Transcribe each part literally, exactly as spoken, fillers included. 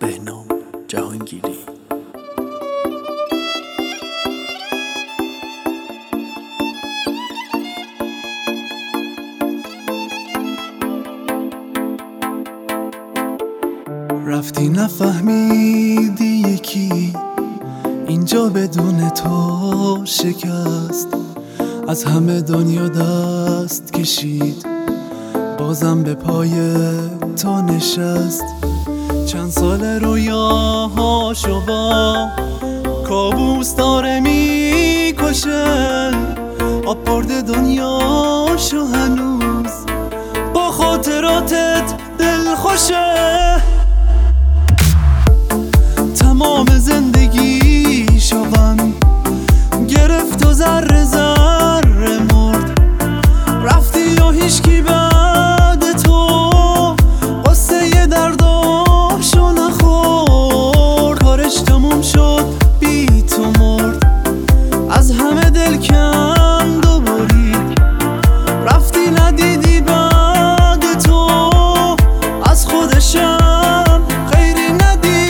بهنام جهانگیری. رفتی نفهمیدی یکی اینجا بدون تو شکست، از همه دنیا دست کشید بازم به پای تو نشست. چند سال رویاهاشو با کابوس داره میکشه، آب برده دنیاشو هنوز با خاطراتت دل خوشه. تمام زندگیشو غم گرفت و ذره ذره مرد، رفتی و هیچکی بعد تو قصه ی درداشو نخورد. کارش تموم شد بی تو مرد، از همه دل کند و برید، رفتی ندیدی بعد تو از خودشم غیری ندید.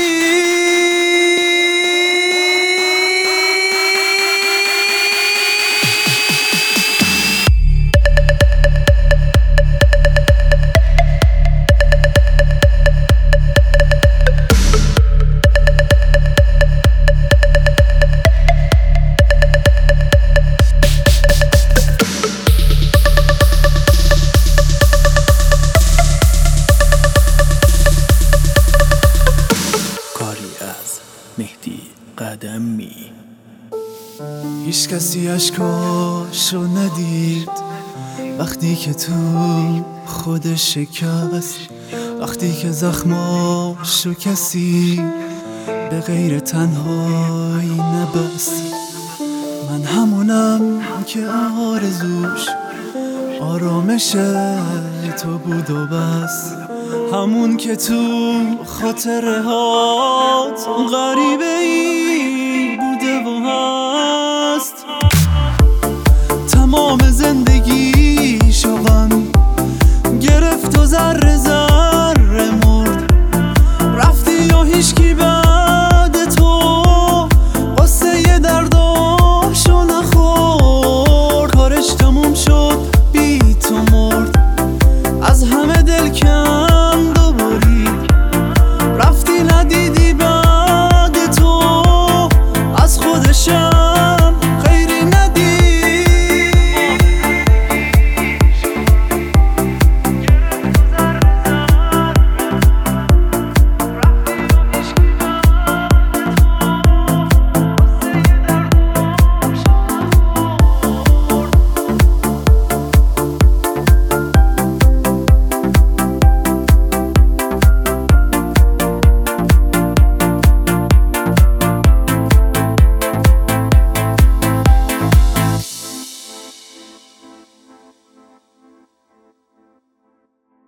مهدی قدمی. هیچ کسی اشکاشو ندید وقتی که تو خودش شکست، وقتی که زخماشو کسی به غیر تنهایی نبست. من همونم که آرزوش آرامش تو بود و بس، همون که تو خاطره هات غریبه ای